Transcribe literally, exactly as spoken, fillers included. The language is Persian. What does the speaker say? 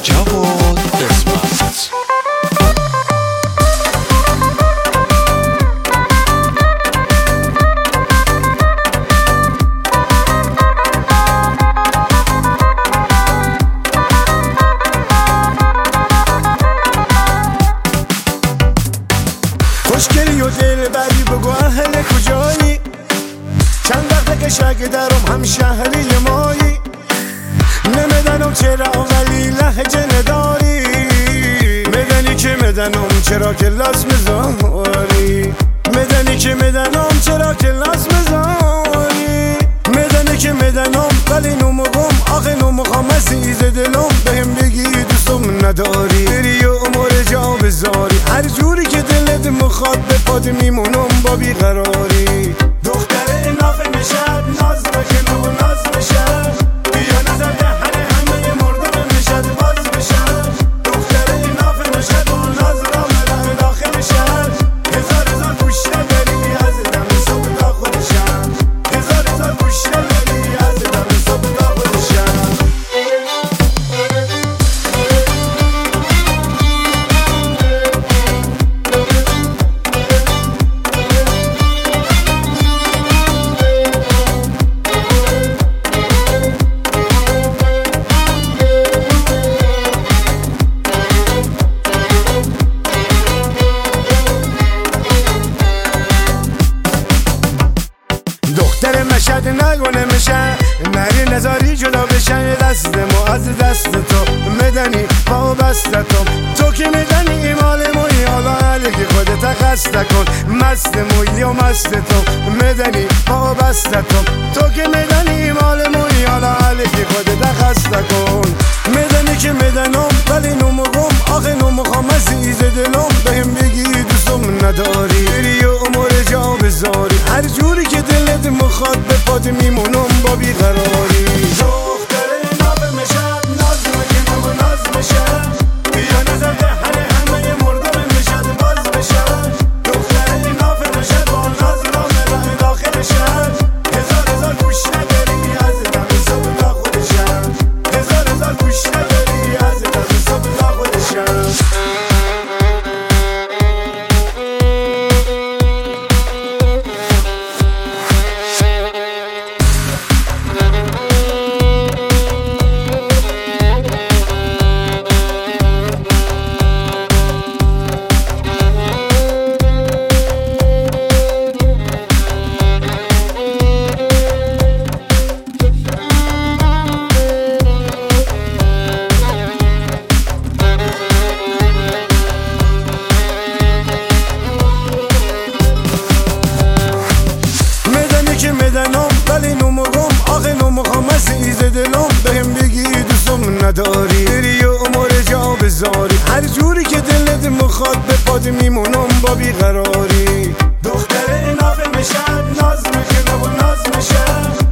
جواد قسمت. خوشگلی و دل بری بگو اهل کجایی، چند وقته که شک درم هم شهری مایی، نمیدنم چرا ولی لحجه نداری، میدنی که میدنم چرا کلاس مزاری، میدنی که میدنم چرا کلاس مزاری، میدنی که میدنم ولی نمگم آخه نمخوام عزیز دلم بهم بگی دوستم نداری، بری و امور جا بذاری هر جوری که دلت مخواد به پاد میمونم با بیقراری. دختر ناف نشد ناز بکن و ناز بشد، بیا نظر دهن همه مردم نشد باز بشد، دختر ناف نشد و ناز را مدام داخل شد، هزار هزار پوشته داری از دم صبح تا خودشم، هزار هزار پوشته داری از دم صبح تا خودشم. دختر مشهد نگونه میشه نری نزاری جدا بشن، دست مو از دست تو میدنی با بست تو، تو که میدنی ایمال موی حالا علی که خودت خسته کن، مست موی و مست تو میدنی با بست تو، تو که میدنی ایمال موی حالا علی که خودت خسته کن، میدنی که میدنم ولی نمگم آخه نمخوام عزیز دلم بهم بگی دوستم نداری، بری و امور جا بذاری هر جوری که دلت مخواد به پاد میمونم با بیقراری. دختر ناف مشد ناز بکن و ناز بشد، بیا نظر دهن همه مردم نشد باز بشد، دختر ناف مشد با ناز را مدام داخل شد، هزار هزار پوشته داری از دم صبح تا خودشم، هزار هزار پوشته داری از دم صبح تا خودشم. میدنم ولی نمگم آخه نمخوام عزیز دلم بهم بگی دوستم نداری، بری و امور جا بذاری هر جوری که دلت مخواد به پاد میمونم با بیقراری. دختر ناف مشد ناز میکنه و ناز میشه،